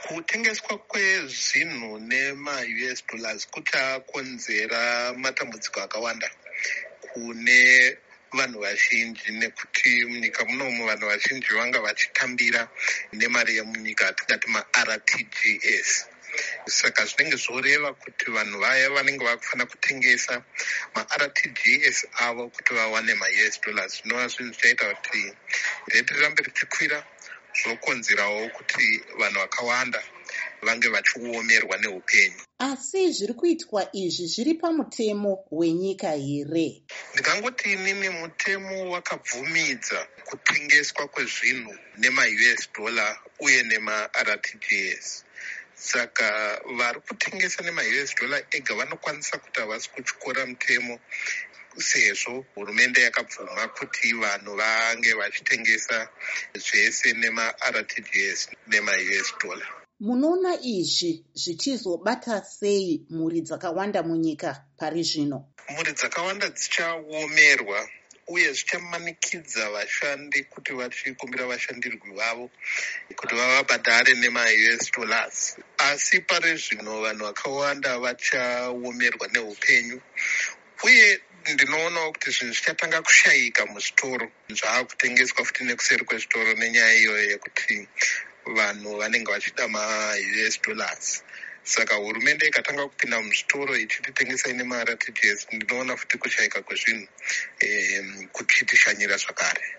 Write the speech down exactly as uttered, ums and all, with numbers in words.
Kutengeswa kwezvinhu nema-U S dollars kuchakonzera matambudziko akawanda kune vanhu vazhinji, nekuti munyika munomu vanhu vazhinji vanga vachitambira nemari yemunyika atingati ma-R T G S. Saka zvinenge zvoreva kuti vanhu vaya vanenge vakufanira kutengesa ma-R T G S avo kuti vawane ma-U S dollars. Zvinova zvinhu zvichaita kuti rate rirambe richikwira, zvokonzerawo kuti vanhu vakawanda vange vachiomerwa neupenyu. Asi zviri kuitwa izvi zviri pamutemo wenyika here? Ndikangoti inini mutemo wakabvumidza kutengeswa kwezvinhu nema-U S dollar uye nema-R T G S. Saka vari kutengesa nema-U S dollar ega vanokwanisa kuti havasi kutyora mutemo, sezvo hurumende yakabvuma kuti vanhu vange vachitengesa zvese nema-R T G S nema-U S dollar. Munoona izvi zvichizobata sei mhuri dzakawanda munyika pari zvino? Mhuri dzakawanda dzichaomerwa uye zvichamanikidza vashandi kuti vachikumbira vashandirwi vavo kuti vavabhadhare nema-U S dollars. Asi pari zvino vanhu vakawanda vachaomerwa neupenyu, uye ndinoonawo kuti zvinhu zvichatanga kushayika muzvitoro zvaakutengeswa futi nekuseri kwezvitoro nenyaya iyoyo yekuti vanhu vanenge vachida ma-U S dollars. Saka hurumende ikatanga kupinda muzvitoro ichititengesai nema-R T G S, ndinoona futi kushayika kwezvinhu e, kuchitishanyira zvakare.